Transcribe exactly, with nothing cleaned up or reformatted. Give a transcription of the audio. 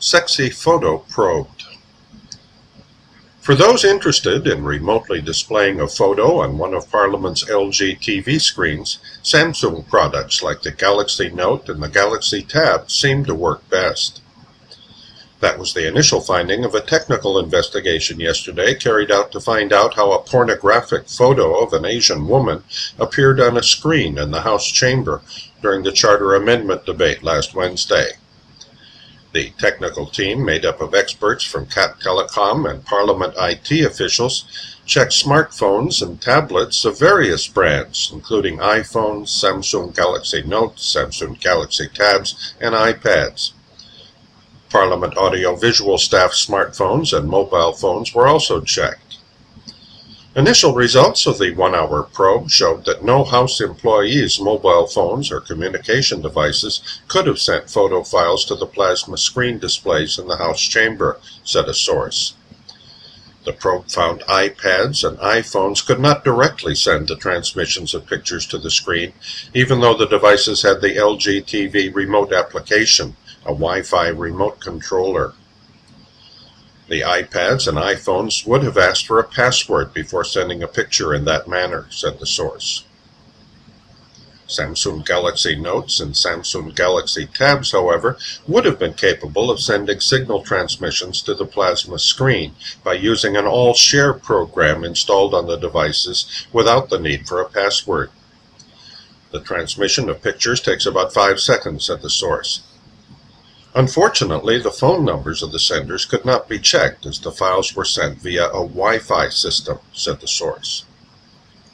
Sexy photo probed. For those interested in remotely displaying a photo on one of Parliament's L G T V screens, Samsung products like the Galaxy Note and the Galaxy Tab seem to work best. That was the initial finding of a technical investigation yesterday carried out to find out how a pornographic photo of an Asian woman appeared on a screen in the House chamber during the Charter Amendment debate last Wednesday. The technical team, made up of experts from Cat Telecom and Parliament I T officials, checked smartphones and tablets of various brands, including iPhones, Samsung Galaxy Notes, Samsung Galaxy Tabs, and iPads. Parliament audio-visual staff smartphones and mobile phones were also checked. Initial results of the one-hour probe showed that no House employees' mobile phones or communication devices could have sent photo files to the plasma screen displays in the House chamber, said a source. The probe found iPads and iPhones could not directly send the transmissions of pictures to the screen, even though the devices had the L G T V remote application, a Wi-Fi remote controller. The iPads and iPhones would have asked for a password before sending a picture in that manner, said the source. Samsung Galaxy Notes and Samsung Galaxy Tabs, however, would have been capable of sending signal transmissions to the plasma screen by using an all-share program installed on the devices without the need for a password. The transmission of pictures takes about five seconds, said the source. Unfortunately, the phone numbers of the senders could not be checked as the files were sent via a Wi-Fi system, said the source.